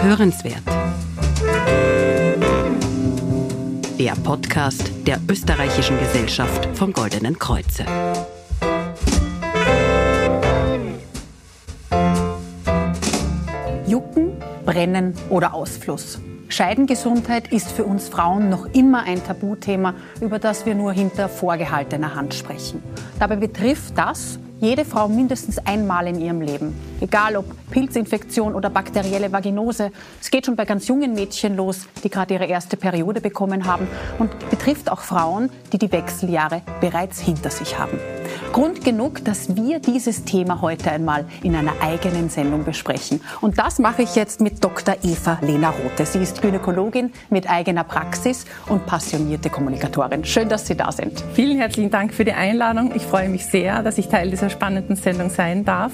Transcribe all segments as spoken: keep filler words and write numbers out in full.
Hörenswert. Der Podcast der Österreichischen Gesellschaft vom Goldenen Kreuze. Jucken, Brennen oder Ausfluss. Scheidengesundheit ist für uns Frauen noch immer ein Tabuthema, über das wir nur hinter vorgehaltener Hand sprechen. Dabei betrifft das jede Frau mindestens einmal in ihrem Leben. Egal ob Pilzinfektion oder bakterielle Vaginose. Es geht schon bei ganz jungen Mädchen los, die gerade ihre erste Periode bekommen haben, und betrifft auch Frauen, die die Wechseljahre bereits hinter sich haben. Grund genug, dass wir dieses Thema heute einmal in einer eigenen Sendung besprechen. Und das mache ich jetzt mit Doktor Eva-Lena Rothe. Sie ist Gynäkologin mit eigener Praxis und passionierte Kommunikatorin. Schön, dass Sie da sind. Vielen herzlichen Dank für die Einladung. Ich freue mich sehr, dass ich Teil dieser spannenden Sendung sein darf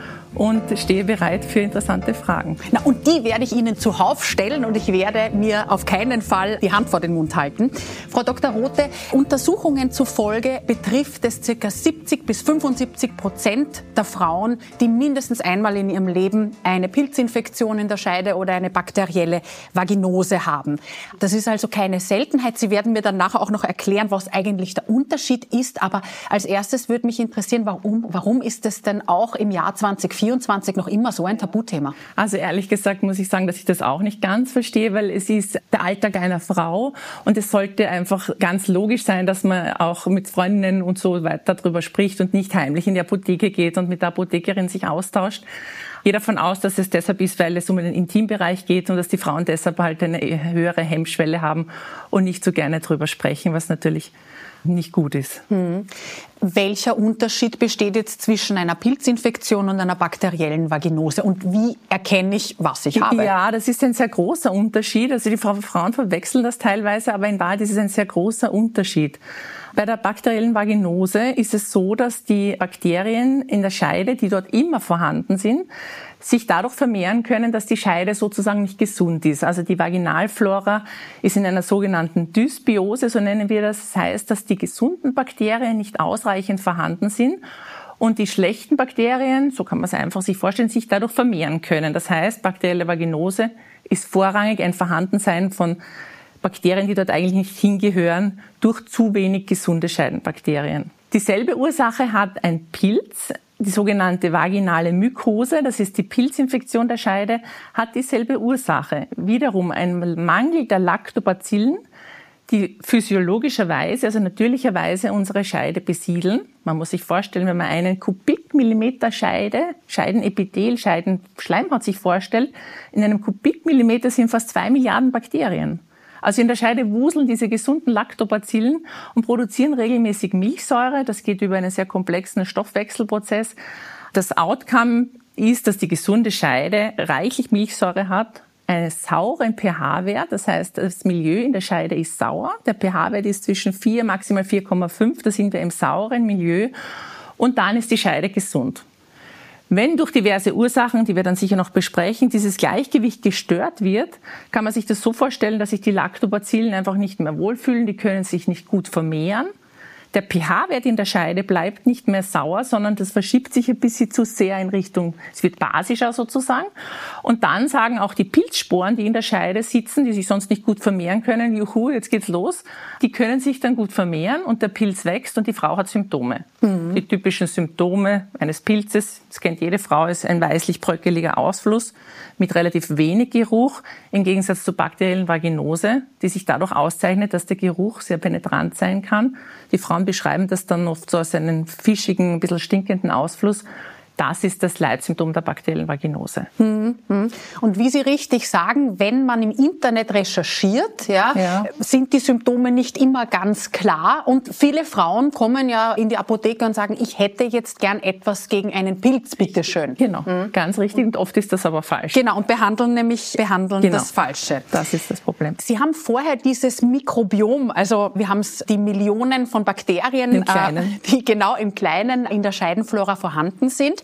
und stehe bereit für interessante Fragen. Na, und die werde ich Ihnen zuhauf stellen, und ich werde mir auf keinen Fall die Hand vor den Mund halten. Frau Doktor Rothe, Untersuchungen zufolge betrifft es ca. siebzig bis fünfundsiebzig Prozent der Frauen, die mindestens einmal in ihrem Leben eine Pilzinfektion in der Scheide oder eine bakterielle Vaginose haben. Das ist also keine Seltenheit. Sie werden mir dann nachher auch noch erklären, was eigentlich der Unterschied ist. Aber als erstes würde mich interessieren, warum, warum ist es denn auch im Jahr zwanzig vierundzwanzig noch immer so ein Tabuthema? Also ehrlich gesagt muss ich sagen, dass ich das auch nicht ganz verstehe, weil es ist der Alltag einer Frau und es sollte einfach ganz logisch sein, dass man auch mit Freundinnen und so weiter darüber spricht und nicht heimlich in die Apotheke geht und mit der Apothekerin sich austauscht. Ich gehe davon aus, dass es deshalb ist, weil es um den Intimbereich geht und dass die Frauen deshalb halt eine höhere Hemmschwelle haben und nicht so gerne drüber sprechen, was natürlich nicht gut ist. Hm. Welcher Unterschied besteht jetzt zwischen einer Pilzinfektion und einer bakteriellen Vaginose? Und wie erkenne ich, was ich habe? Ja, das ist ein sehr großer Unterschied. Also die Frauen verwechseln das teilweise, aber in Wahrheit ist es ein sehr großer Unterschied. Bei der bakteriellen Vaginose ist es so, dass die Bakterien in der Scheide, die dort immer vorhanden sind, sich dadurch vermehren können, dass die Scheide sozusagen nicht gesund ist. Also die Vaginalflora ist in einer sogenannten Dysbiose, so nennen wir das. Das heißt, dass die gesunden Bakterien nicht ausreichend vorhanden sind und die schlechten Bakterien, so kann man es einfach sich vorstellen, sich dadurch vermehren können. Das heißt, bakterielle Vaginose ist vorrangig ein Vorhandensein von Bakterien, die dort eigentlich nicht hingehören, durch zu wenig gesunde Scheidenbakterien. Dieselbe Ursache hat ein Pilz, die sogenannte vaginale Mykose, das ist die Pilzinfektion der Scheide, hat dieselbe Ursache. Wiederum ein Mangel der Lactobacillen, die physiologischerweise, also natürlicherweise unsere Scheide besiedeln. Man muss sich vorstellen, wenn man einen Kubikmillimeter Scheide, Scheidenepithel, Scheidenschleimhaut sich vorstellt, in einem Kubikmillimeter sind fast zwei Milliarden Bakterien. Also in der Scheide wuseln diese gesunden Lactobacillen und produzieren regelmäßig Milchsäure. Das geht über einen sehr komplexen Stoffwechselprozess. Das Outcome ist, dass die gesunde Scheide reichlich Milchsäure hat, einen sauren pH-Wert. Das heißt, das Milieu in der Scheide ist sauer. Der pH-Wert ist zwischen vier, maximal vier Komma fünf. Da sind wir im sauren Milieu. Und dann ist die Scheide gesund. Wenn durch diverse Ursachen, die wir dann sicher noch besprechen, dieses Gleichgewicht gestört wird, kann man sich das so vorstellen, dass sich die Lactobacillen einfach nicht mehr wohlfühlen, die können sich nicht gut vermehren. Der pH-Wert in der Scheide bleibt nicht mehr sauer, sondern das verschiebt sich ein bisschen zu sehr in Richtung, es wird basischer sozusagen. Und dann sagen auch die Pilzsporen, die in der Scheide sitzen, die sich sonst nicht gut vermehren können, juhu, jetzt geht's los, die können sich dann gut vermehren und der Pilz wächst und die Frau hat Symptome. Mhm. Die typischen Symptome eines Pilzes, das kennt jede Frau, ist ein weißlich-bröckeliger Ausfluss mit relativ wenig Geruch, im Gegensatz zur bakteriellen Vaginose, die sich dadurch auszeichnet, dass der Geruch sehr penetrant sein kann. Die Frauen beschreiben das dann oft so als einen fischigen, ein bisschen stinkenden Ausfluss. Das ist das Leitsymptom der bakteriellen Vaginose. Mhm. Und wie Sie richtig sagen, wenn man im Internet recherchiert, ja, ja, sind die Symptome nicht immer ganz klar. Und viele Frauen kommen ja in die Apotheke und sagen, ich hätte jetzt gern etwas gegen einen Pilz, bitteschön. Genau, mhm. ganz richtig. Und oft ist das aber falsch. Genau, und behandeln nämlich behandeln genau. das Falsche. Das ist das Problem. Sie haben vorher dieses Mikrobiom, also wir haben es, die Millionen von Bakterien, Im Kleinen. Äh, die genau im Kleinen in der Scheidenflora vorhanden sind.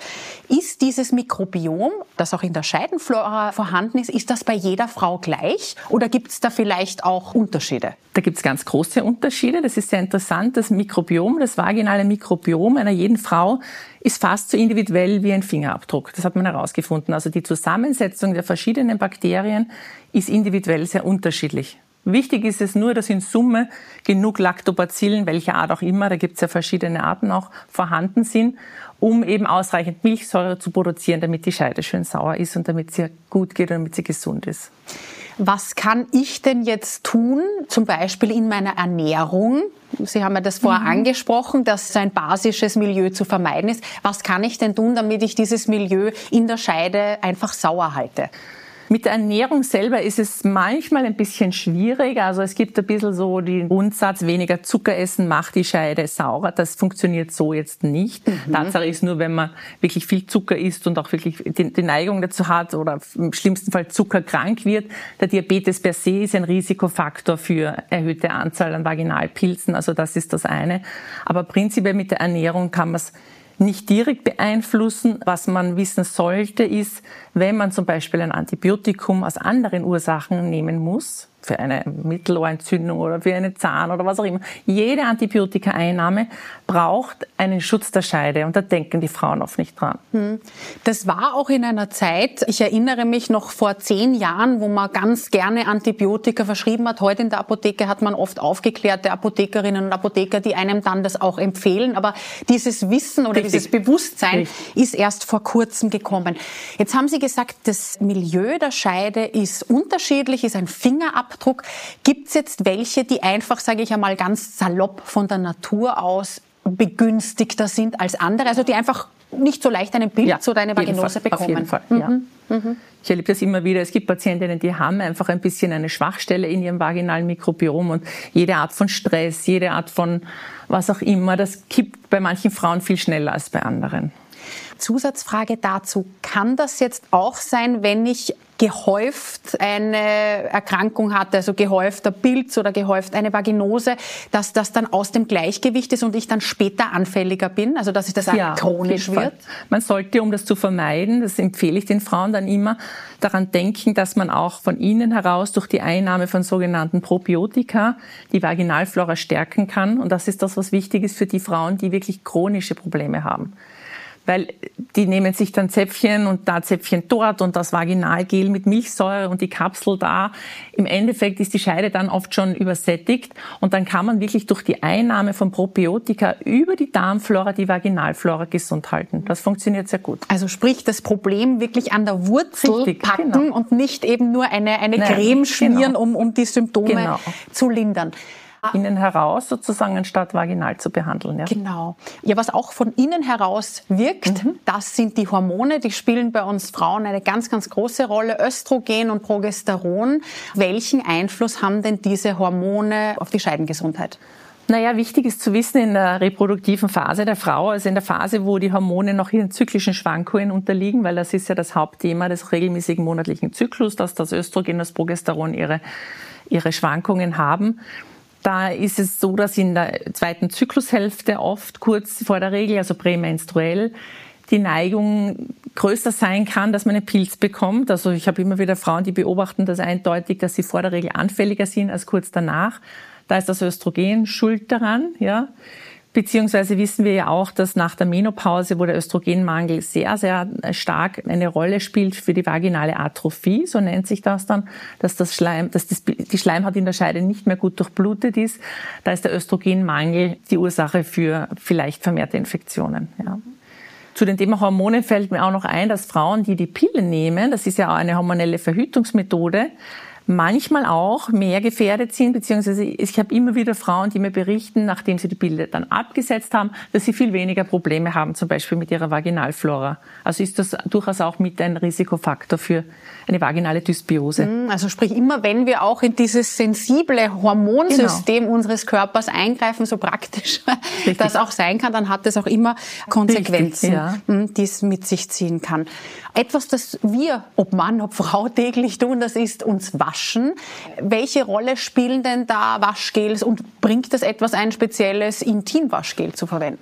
Ist dieses Mikrobiom, das auch in der Scheidenflora vorhanden ist, ist das bei jeder Frau gleich oder gibt es da vielleicht auch Unterschiede? Da gibt es ganz große Unterschiede. Das ist sehr interessant. Das Mikrobiom, das vaginale Mikrobiom einer jeden Frau ist fast so individuell wie ein Fingerabdruck. Das hat man herausgefunden. Also die Zusammensetzung der verschiedenen Bakterien ist individuell sehr unterschiedlich. Wichtig ist es nur, dass in Summe genug Lactobacillen, welcher Art auch immer, da gibt es ja verschiedene Arten auch, vorhanden sind, um eben ausreichend Milchsäure zu produzieren, damit die Scheide schön sauer ist und damit sie gut geht und damit sie gesund ist. Was kann ich denn jetzt tun, zum Beispiel in meiner Ernährung? Sie haben ja das vorher mhm. angesprochen, dass so ein basisches Milieu zu vermeiden ist. Was kann ich denn tun, damit ich dieses Milieu in der Scheide einfach sauer halte? Mit der Ernährung selber ist es manchmal ein bisschen schwierig. Also es gibt ein bisschen so den Grundsatz, weniger Zucker essen macht die Scheide saurer. Das funktioniert so jetzt nicht. Mhm. Tatsache ist nur, wenn man wirklich viel Zucker isst und auch wirklich die, die Neigung dazu hat oder im schlimmsten Fall zuckerkrank wird. Der Diabetes per se ist ein Risikofaktor für erhöhte Anzahl an Vaginalpilzen. Also das ist das eine. Aber prinzipiell mit der Ernährung kann man es nicht direkt beeinflussen. Was man wissen sollte, ist, wenn man zum Beispiel ein Antibiotikum aus anderen Ursachen nehmen muss, für eine Mittelohrentzündung oder für einen Zahn oder was auch immer. Jede Antibiotikaeinnahme braucht einen Schutz der Scheide und da denken die Frauen oft nicht dran. Das war auch in einer Zeit, ich erinnere mich noch vor zehn Jahren, wo man ganz gerne Antibiotika verschrieben hat. Heute in der Apotheke hat man oft aufgeklärte Apothekerinnen und Apotheker, die einem dann das auch empfehlen. Aber dieses Wissen oder Richtig. dieses Bewusstsein Richtig. ist erst vor kurzem gekommen. Jetzt haben Sie gesagt, das Milieu der Scheide ist unterschiedlich, ist ein Fingerabdruck. Gibt es jetzt welche, die einfach, sage ich einmal ganz salopp von der Natur aus begünstigter sind als andere, also die einfach nicht so leicht einen Pilz ja, oder eine Vaginose bekommen? Auf jeden Fall, mhm. ja. Mhm. Ich erlebe das immer wieder. Es gibt Patientinnen, die haben einfach ein bisschen eine Schwachstelle in ihrem vaginalen Mikrobiom und jede Art von Stress, jede Art von was auch immer, das kippt bei manchen Frauen viel schneller als bei anderen. Zusatzfrage dazu. Kann das jetzt auch sein, wenn ich gehäuft eine Erkrankung hatte, also gehäufter Pilz oder gehäuft eine Vaginose, dass das dann aus dem Gleichgewicht ist und ich dann später anfälliger bin, also dass ich das ja, chronisch wird? Man sollte, um das zu vermeiden, das empfehle ich den Frauen dann immer, daran denken, dass man auch von innen heraus durch die Einnahme von sogenannten Probiotika die Vaginalflora stärken kann und das ist das, was wichtig ist für die Frauen, die wirklich chronische Probleme haben. Weil die nehmen sich dann Zäpfchen und da Zäpfchen dort und das Vaginalgel mit Milchsäure und die Kapsel da. Im Endeffekt ist die Scheide dann oft schon übersättigt und dann kann man wirklich durch die Einnahme von Probiotika über die Darmflora die Vaginalflora gesund halten. Das funktioniert sehr gut. Also sprich, das Problem wirklich an der Wurzel Richtig, packen genau. und nicht eben nur eine, eine Nein, Creme schmieren, genau. um, um die Symptome genau. zu lindern. Innen heraus sozusagen anstatt vaginal zu behandeln. Ja. Genau. Ja, was auch von innen heraus wirkt, mhm. das sind die Hormone, die spielen bei uns Frauen eine ganz, ganz große Rolle. Östrogen und Progesteron. Welchen Einfluss haben denn diese Hormone auf die Scheidengesundheit? Naja, wichtig ist zu wissen, in der reproduktiven Phase der Frau, also in der Phase, wo die Hormone noch ihren zyklischen Schwankungen unterliegen, weil das ist ja das Hauptthema des regelmäßigen monatlichen Zyklus, dass das Östrogen und das Progesteron ihre, ihre Schwankungen haben. Da ist es so, dass in der zweiten Zyklushälfte oft kurz vor der Regel, also prämenstruell, die Neigung größer sein kann, dass man einen Pilz bekommt. Also ich habe immer wieder Frauen, die beobachten das eindeutig, dass sie vor der Regel anfälliger sind als kurz danach. Da ist das Östrogen schuld daran, ja. Beziehungsweise wissen wir ja auch, dass nach der Menopause, wo der Östrogenmangel sehr, sehr stark eine Rolle spielt für die vaginale Atrophie, so nennt sich das dann, dass das Schleim, dass das, die Schleimhaut in der Scheide nicht mehr gut durchblutet ist. Da ist der Östrogenmangel die Ursache für vielleicht vermehrte Infektionen, ja. Zu dem Thema Hormone fällt mir auch noch ein, dass Frauen, die die Pille nehmen, das ist ja auch eine hormonelle Verhütungsmethode, manchmal auch mehr gefährdet sind, beziehungsweise ich habe immer wieder Frauen, die mir berichten, nachdem sie die Pille dann abgesetzt haben, dass sie viel weniger Probleme haben, zum Beispiel mit ihrer Vaginalflora. Also ist das durchaus auch mit ein Risikofaktor für eine vaginale Dysbiose. Also sprich, immer wenn wir auch in dieses sensible Hormonsystem genau. unseres Körpers eingreifen, so praktisch Richtig. das auch sein kann, dann hat es auch immer Konsequenzen, Richtig, ja. die es mit sich ziehen kann. Etwas, das wir, ob Mann, ob Frau, täglich tun, das ist uns waschen. Welche Rolle spielen denn da Waschgels und bringt es etwas, ein spezielles Intimwaschgel zu verwenden?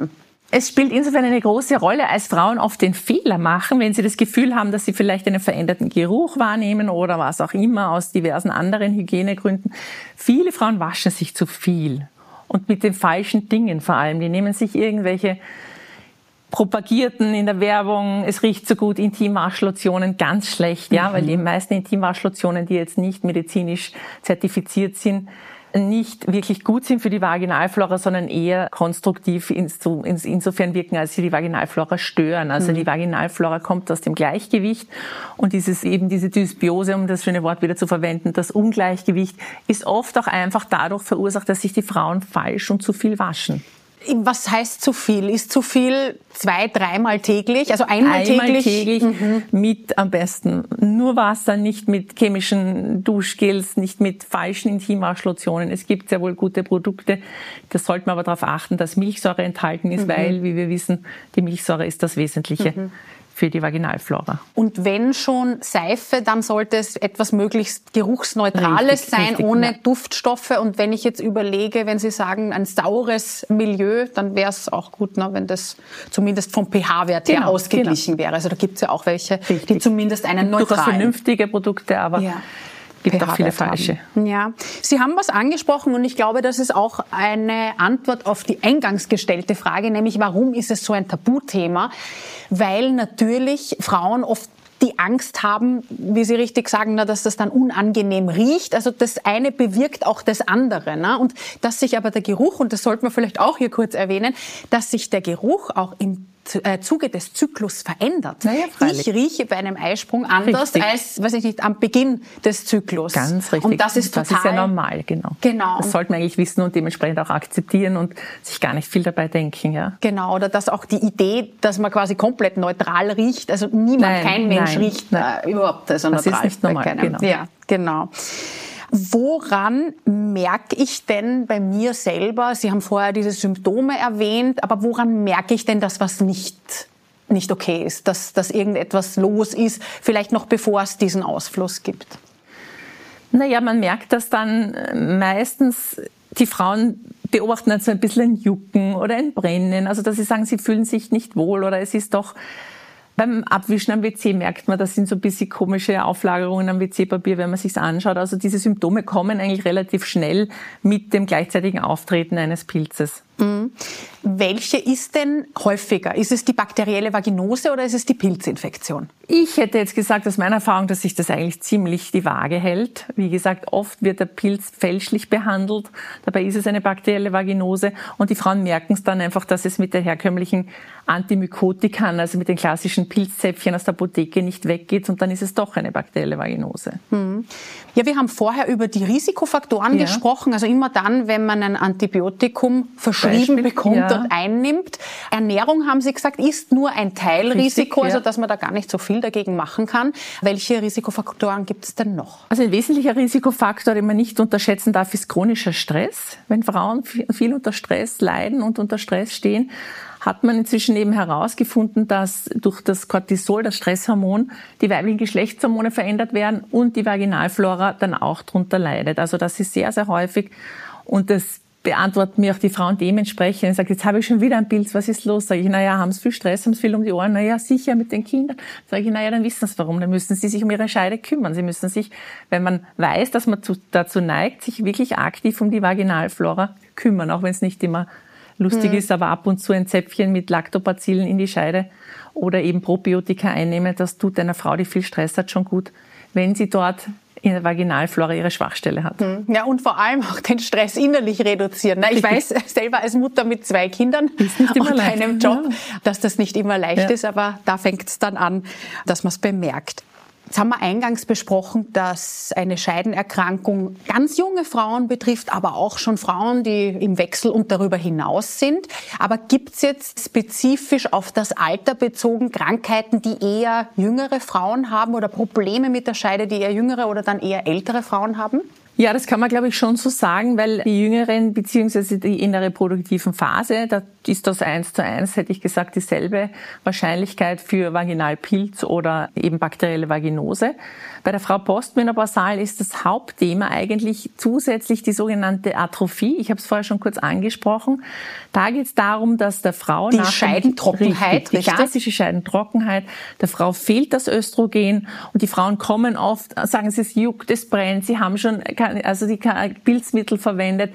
Es spielt insofern eine große Rolle, als Frauen oft den Fehler machen, wenn sie das Gefühl haben, dass sie vielleicht einen veränderten Geruch wahrnehmen oder was auch immer aus diversen anderen Hygienegründen. Viele Frauen waschen sich zu viel und mit den falschen Dingen vor allem. Die nehmen sich irgendwelche propagierten in der Werbung, es riecht so gut, Intimwaschlotionen, ganz schlecht, ja, mhm. weil die meisten Intimwaschlotionen, die jetzt nicht medizinisch zertifiziert sind, nicht wirklich gut sind für die Vaginalflora, sondern eher konstruktiv insofern wirken, als sie die Vaginalflora stören. Also mhm. die Vaginalflora kommt aus dem Gleichgewicht und dieses eben diese Dysbiose, um das schöne Wort wieder zu verwenden, das Ungleichgewicht ist oft auch einfach dadurch verursacht, dass sich die Frauen falsch und zu viel waschen. Was heißt zu viel? Ist zu viel zwei, dreimal täglich? Also einmal, einmal täglich? täglich mhm. mit am besten nur Wasser, nicht mit chemischen Duschgels, nicht mit falschen Intimwaschlotionen. Es gibt sehr wohl gute Produkte. Da sollte man aber darauf achten, dass Milchsäure enthalten ist, mhm. weil, wie wir wissen, die Milchsäure ist das Wesentliche. Mhm. für die Vaginalflora. Und wenn schon Seife, dann sollte es etwas möglichst Geruchsneutrales richtig, sein, richtig, ohne ja. Duftstoffe. Und wenn ich jetzt überlege, wenn Sie sagen, ein saures Milieu, dann wäre es auch gut, ne, wenn das zumindest vom pH-Wert her genau, ausgeglichen genau. wäre. Also da gibt es ja auch welche, richtig. die zumindest einen neutralen... Durchaus vernünftige Produkte, aber... Ja. gibt auch viele falsche. Ja, Sie haben was angesprochen und ich glaube, das ist auch eine Antwort auf die eingangs gestellte Frage, nämlich warum ist es so ein Tabuthema? Weil natürlich Frauen oft die Angst haben, wie Sie richtig sagen, dass das dann unangenehm riecht. Also das eine bewirkt auch das andere. Und dass sich aber der Geruch, und das sollte man vielleicht auch hier kurz erwähnen, dass sich der Geruch auch im Zuge des Zyklus verändert. Naja, ich rieche bei einem Eisprung anders richtig. als, weiß ich nicht, am Beginn des Zyklus. Ganz richtig. Und das ist total... Das ist ja normal, genau. Genau. Das sollte man eigentlich wissen und dementsprechend auch akzeptieren und sich gar nicht viel dabei denken, ja. Genau, oder dass auch die Idee, dass man quasi komplett neutral riecht, also niemand, nein, kein Mensch nein, riecht nein. Äh, überhaupt also das neutral. Das ist nicht normal, genau. Ja, genau. Woran merke ich denn bei mir selber, Sie haben vorher diese Symptome erwähnt, aber woran merke ich denn, dass was nicht, nicht okay ist, dass, dass irgendetwas los ist, vielleicht noch bevor es diesen Ausfluss gibt? Naja, man merkt das dann meistens, die Frauen beobachten dann so ein bisschen ein Jucken oder ein Brennen, also dass sie sagen, sie fühlen sich nicht wohl oder es ist doch... Beim Abwischen am W C merkt man, das sind so ein bisschen komische Auflagerungen am W C-Papier, wenn man sich's anschaut. Also diese Symptome kommen eigentlich relativ schnell mit dem gleichzeitigen Auftreten eines Pilzes. Mhm. Welche ist denn häufiger? Ist es die bakterielle Vaginose oder ist es die Pilzinfektion? Ich hätte jetzt gesagt, aus meiner Erfahrung, dass sich das eigentlich ziemlich die Waage hält. Wie gesagt, oft wird der Pilz fälschlich behandelt. Dabei ist es eine bakterielle Vaginose. Und die Frauen merken es dann einfach, dass es mit der herkömmlichen Antimykotika, also mit den klassischen Pilzzäpfchen aus der Apotheke, nicht weggeht. Und dann ist es doch eine bakterielle Vaginose. Mhm. Ja, wir haben vorher über die Risikofaktoren ja. gesprochen. Also immer dann, wenn man ein Antibiotikum verschrieben Beispiel, bekommt ja. und einnimmt. Ernährung, haben Sie gesagt, ist nur ein Teilrisiko, Richtig, ja. also dass man da gar nicht so viel dagegen machen kann. Welche Risikofaktoren gibt es denn noch? Also ein wesentlicher Risikofaktor, den man nicht unterschätzen darf, ist chronischer Stress. Wenn Frauen viel unter Stress leiden und unter Stress stehen, hat man inzwischen eben herausgefunden, dass durch das Cortisol, das Stresshormon, die weiblichen Geschlechtshormone verändert werden und die Vaginalflora dann auch darunter leidet. Also das ist sehr, sehr häufig und das beantworten mir auch die Frauen dementsprechend. Ich sage, jetzt habe ich schon wieder einen Pilz, was ist los? Sage ich, naja, haben Sie viel Stress, haben Sie viel um die Ohren? Naja, sicher, mit den Kindern. Sage ich, naja, dann wissen Sie warum. Dann müssen Sie sich um Ihre Scheide kümmern. Sie müssen sich, wenn man weiß, dass man zu, dazu neigt, sich wirklich aktiv um die Vaginalflora kümmern, auch wenn es nicht immer lustig hm. ist, aber ab und zu ein Zäpfchen mit Lactobacillen in die Scheide oder eben Probiotika einnehmen, das tut einer Frau, die viel Stress hat, schon gut, wenn sie dort in der Vaginalflora ihre Schwachstelle hat. Ja, und vor allem auch den Stress innerlich reduzieren. Ich weiß selber als Mutter mit zwei Kindern und einem Job, ja. dass das nicht immer leicht ja. ist, aber da fängt es dann an, dass man es bemerkt. Jetzt haben wir eingangs besprochen, dass eine Scheidenerkrankung ganz junge Frauen betrifft, aber auch schon Frauen, die im Wechsel und darüber hinaus sind. Aber gibt es jetzt spezifisch auf das Alter bezogen Krankheiten, die eher jüngere Frauen haben oder Probleme mit der Scheide, die eher jüngere oder dann eher ältere Frauen haben? Ja, das kann man, glaube ich, schon so sagen, weil die Jüngeren beziehungsweise die in der reproduktiven Phase, da ist das eins zu eins, hätte ich gesagt, dieselbe Wahrscheinlichkeit für Vaginalpilz oder eben bakterielle Vaginose. Bei der Frau postmenopausal ist das Hauptthema eigentlich zusätzlich die sogenannte Atrophie. Ich habe es vorher schon kurz angesprochen. Da geht es darum, dass der Frau die nach Scheidentrockenheit, richtig, die klassische Scheidentrockenheit, der Frau fehlt das Östrogen und die Frauen kommen oft, sagen sie, es juckt, es brennt, sie haben schon also die Pilzmittel verwendet.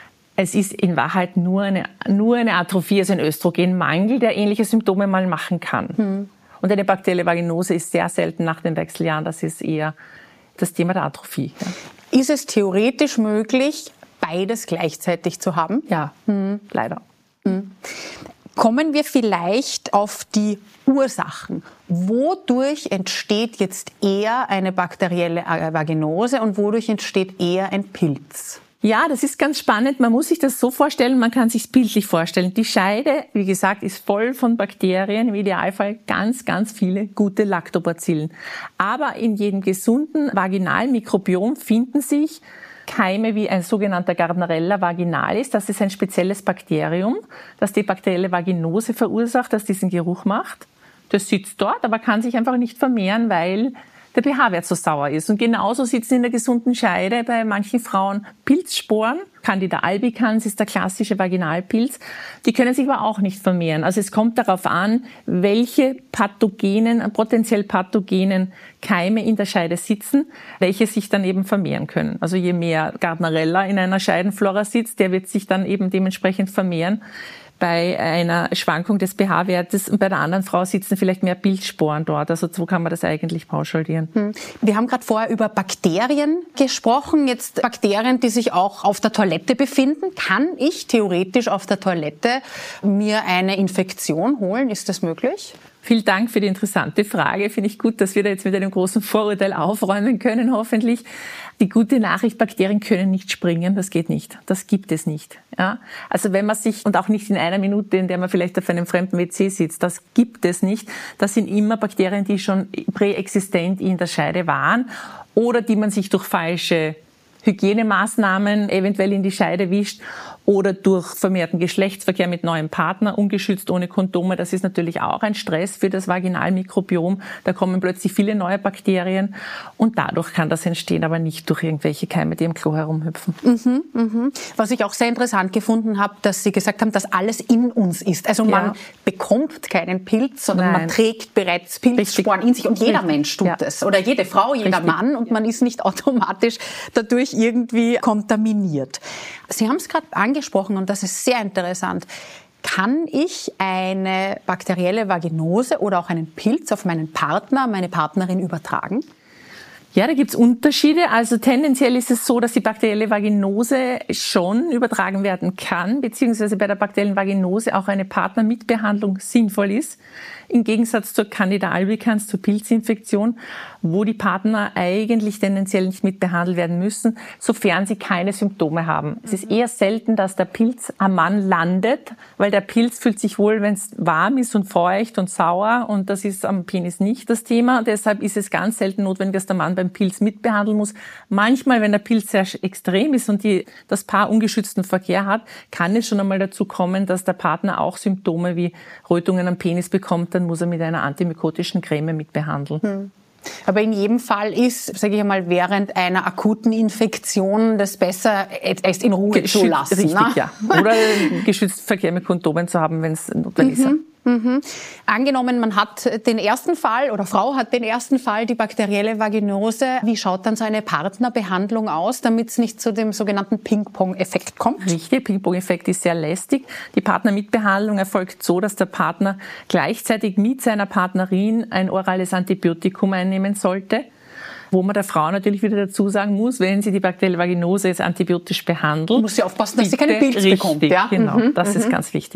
Es ist in Wahrheit nur eine, nur eine Atrophie, also ein Östrogenmangel, der ähnliche Symptome mal machen kann. Hm. Und eine bakterielle Vaginose ist sehr selten nach den Wechseljahren. Das ist eher das Thema der Atrophie. Ja. Ist es theoretisch möglich, beides gleichzeitig zu haben? Ja, hm. leider. Hm. Kommen wir vielleicht auf die Ursachen. Wodurch entsteht jetzt eher eine bakterielle Vaginose und wodurch entsteht eher ein Pilz? Ja, das ist ganz spannend. Man muss sich das so vorstellen, man kann sich bildlich vorstellen. Die Scheide, wie gesagt, ist voll von Bakterien, im Idealfall ganz, ganz viele gute Lactobacillen. Aber in jedem gesunden Vaginalmikrobiom finden sich Keime wie ein sogenannter Gardnerella vaginalis. Das ist ein spezielles Bakterium, das die bakterielle Vaginose verursacht, das diesen Geruch macht. Das sitzt dort, aber kann sich einfach nicht vermehren, weil der pH-Wert so sauer ist. Und genauso sitzen in der gesunden Scheide bei manchen Frauen Pilzsporen. Candida albicans ist der klassische Vaginalpilz. Die können sich aber auch nicht vermehren. Also es kommt darauf an, welche pathogenen, potenziell pathogenen Keime in der Scheide sitzen, welche sich dann eben vermehren können. Also je mehr Gardnerella in einer Scheidenflora sitzt, der wird sich dann eben dementsprechend vermehren. Bei einer Schwankung des pH-Wertes und bei der anderen Frau sitzen vielleicht mehr Pilzsporen dort. Also so kann man das eigentlich pauschalieren. Hm. Wir haben gerade vorher über Bakterien gesprochen. Jetzt Bakterien, die sich auch auf der Toilette befinden. Kann ich theoretisch auf der Toilette mir eine Infektion holen? Ist das möglich? Vielen Dank für die interessante Frage. Finde ich gut, dass wir da jetzt mit einem großen Vorurteil aufräumen können, hoffentlich. Die gute Nachricht, Bakterien können nicht springen, das geht nicht. Das gibt es nicht. Ja? Also wenn man sich, und auch nicht in einer Minute, in der man vielleicht auf einem fremden W C sitzt, das gibt es nicht. Das sind immer Bakterien, die schon präexistent in der Scheide waren oder die man sich durch falsche Hygienemaßnahmen eventuell in die Scheide wischt oder durch vermehrten Geschlechtsverkehr mit neuem Partner, ungeschützt, ohne Kondome. Das ist natürlich auch ein Stress für das Vaginalmikrobiom. Da kommen plötzlich viele neue Bakterien und dadurch kann das entstehen, aber nicht durch irgendwelche Keime, die im Klo herumhüpfen. Mhm, mhm. Was ich auch sehr interessant gefunden habe, dass Sie gesagt haben, dass alles in uns ist. Also man ja. bekommt keinen Pilz, sondern Nein. man trägt bereits Pilzsporen in sich und jeder Richtig. Mensch tut ja. es. Oder jede Frau, jeder Richtig. Mann und man ist nicht automatisch dadurch irgendwie kontaminiert. Sie haben es gerade angesprochen und das ist sehr interessant. Kann ich eine bakterielle Vaginose oder auch einen Pilz auf meinen Partner, meine Partnerin übertragen? Ja, da gibt's Unterschiede. Also tendenziell ist es so, dass die bakterielle Vaginose schon übertragen werden kann, beziehungsweise bei der bakteriellen Vaginose auch eine Partnermitbehandlung sinnvoll ist. Im Gegensatz zur Candida albicans, zur Pilzinfektion, wo die Partner eigentlich tendenziell nicht mitbehandelt werden müssen, sofern sie keine Symptome haben. Mhm. Es ist eher selten, dass der Pilz am Mann landet, weil der Pilz fühlt sich wohl, wenn es warm ist und feucht und sauer, und das ist am Penis nicht das Thema. Deshalb ist es ganz selten notwendig, dass der Mann beim Pilz mitbehandeln muss. Manchmal, wenn der Pilz sehr extrem ist und die, das Paar ungeschützten Verkehr hat, kann es schon einmal dazu kommen, dass der Partner auch Symptome wie Rötungen am Penis bekommt. Dann muss er mit einer antimykotischen Creme mitbehandeln. Hm. Aber in jedem Fall ist, sage ich einmal, während einer akuten Infektion das besser erst in Ruhe Geschützt, zu lassen. Richtig, ne? ja. Oder geschützt Verkehr mit Kondomen zu haben, wenn es notwendig ist. Mhm. Mhm. Angenommen, man hat den ersten Fall oder Frau hat den ersten Fall, die bakterielle Vaginose. Wie schaut dann so eine Partnerbehandlung aus, damit es nicht zu dem sogenannten Ping-Pong-Effekt kommt? Richtig, Ping-Pong-Effekt ist sehr lästig. Die Partnermitbehandlung erfolgt so, dass der Partner gleichzeitig mit seiner Partnerin ein orales Antibiotikum einnehmen sollte, wo man der Frau natürlich wieder dazu sagen muss, wenn sie die bakterielle Vaginose jetzt antibiotisch behandelt, muss sie aufpassen, dass sie keine Pilze bekommt. Ja? Genau, mhm, das mhm. ist ganz wichtig, ja.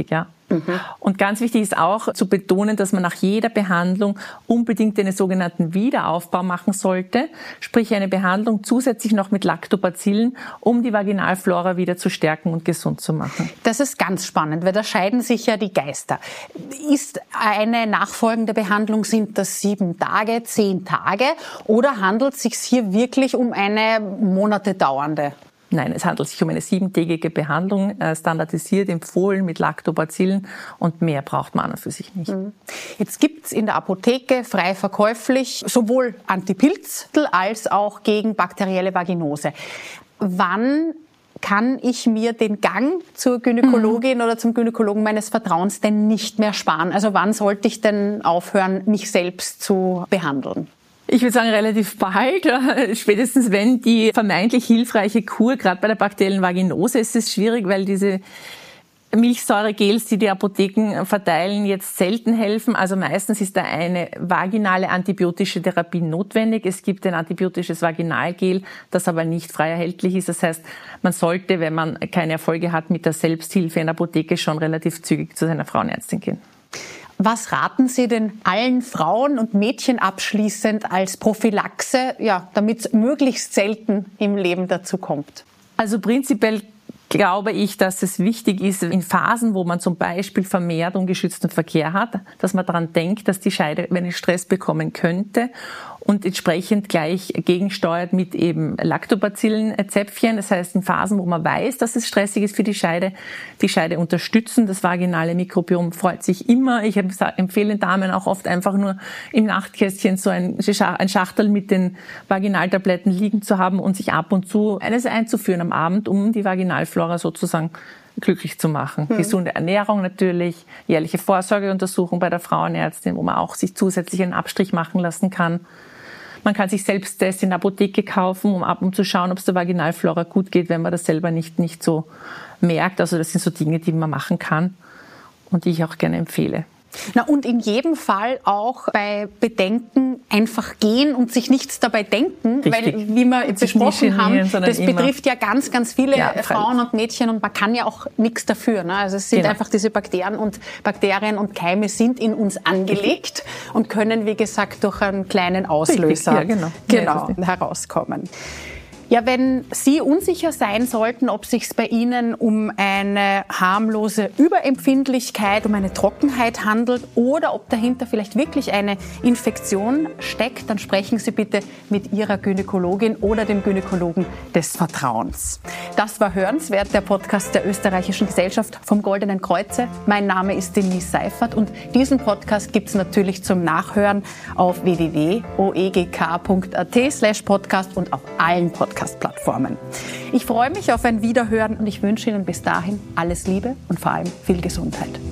Mhm. Und ganz wichtig ist auch zu betonen, dass man nach jeder Behandlung unbedingt einen sogenannten Wiederaufbau machen sollte, sprich eine Behandlung zusätzlich noch mit Lactobacillen, um die Vaginalflora wieder zu stärken und gesund zu machen. Das ist ganz spannend, weil da scheiden sich ja die Geister. Ist eine nachfolgende Behandlung, sind das sieben Tage, zehn Tage oder handelt es sich hier wirklich um eine Monate dauernde? Nein, es handelt sich um eine siebentägige Behandlung, standardisiert, empfohlen mit Lactobacillen und mehr braucht man an und für sich nicht. Jetzt gibt's in der Apotheke frei verkäuflich sowohl Antipilzmittel als auch gegen bakterielle Vaginose. Wann kann ich mir den Gang zur Gynäkologin mhm. oder zum Gynäkologen meines Vertrauens denn nicht mehr sparen? Also wann sollte ich denn aufhören, mich selbst zu behandeln? Ich würde sagen, relativ bald, spätestens wenn die vermeintlich hilfreiche Kur, gerade bei der bakteriellen Vaginose ist es schwierig, weil diese Milchsäuregels, die die Apotheken verteilen, jetzt selten helfen. Also meistens ist da eine vaginale antibiotische Therapie notwendig. Es gibt ein antibiotisches Vaginalgel, das aber nicht frei erhältlich ist. Das heißt, man sollte, wenn man keine Erfolge hat mit der Selbsthilfe in der Apotheke, schon relativ zügig zu seiner Frauenärztin gehen. Was raten Sie denn allen Frauen und Mädchen abschließend als Prophylaxe, ja, damit es möglichst selten im Leben dazu kommt? Also prinzipiell glaube ich, dass es wichtig ist, in Phasen, wo man zum Beispiel vermehrt ungeschützten Verkehr hat, dass man daran denkt, dass die Scheide, wenn es Stress bekommen könnte, und entsprechend gleich gegensteuert mit eben Lactobacillen-Zäpfchen. Das heißt, in Phasen, wo man weiß, dass es stressig ist für die Scheide, die Scheide unterstützen. Das vaginale Mikrobiom freut sich immer. Ich empfehle den Damen auch oft einfach nur im Nachtkästchen so ein Schachtel mit den Vaginaltabletten liegen zu haben und sich ab und zu eines einzuführen am Abend, um die Vaginalflora sozusagen glücklich zu machen. Hm. Gesunde Ernährung natürlich, jährliche Vorsorgeuntersuchung bei der Frauenärztin, wo man auch sich zusätzlich einen Abstrich machen lassen kann. Man kann sich Selbsttests in der Apotheke kaufen, um ab und zu schauen, ob es der Vaginalflora gut geht, wenn man das selber nicht, nicht so merkt. Also das sind so Dinge, die man machen kann und die ich auch gerne empfehle. Na, und in jedem Fall auch bei Bedenken einfach gehen und sich nichts dabei denken, Richtig. Weil, wie wir besprochen haben, das betrifft ja ganz, ganz viele ja, Frauen und Mädchen und man kann ja auch nichts dafür. Ne? Also es sind genau. einfach diese Bakterien und Bakterien und Keime sind in uns angelegt Richtig. Und können, wie gesagt, durch einen kleinen Auslöser ja, genau. Genau, herauskommen. Ja, wenn Sie unsicher sein sollten, ob es sich bei Ihnen um eine harmlose Überempfindlichkeit, um eine Trockenheit handelt oder ob dahinter vielleicht wirklich eine Infektion steckt, dann sprechen Sie bitte mit Ihrer Gynäkologin oder dem Gynäkologen des Vertrauens. Das war Hörenswert, der Podcast der Österreichischen Gesellschaft vom Goldenen Kreuze. Mein Name ist Denise Seifert und diesen Podcast gibt es natürlich zum Nachhören auf w w w punkt o e g k punkt a t slash podcast und auf allen Podcasts. Plattformen. Ich freue mich auf ein Wiederhören und ich wünsche Ihnen bis dahin alles Liebe und vor allem viel Gesundheit.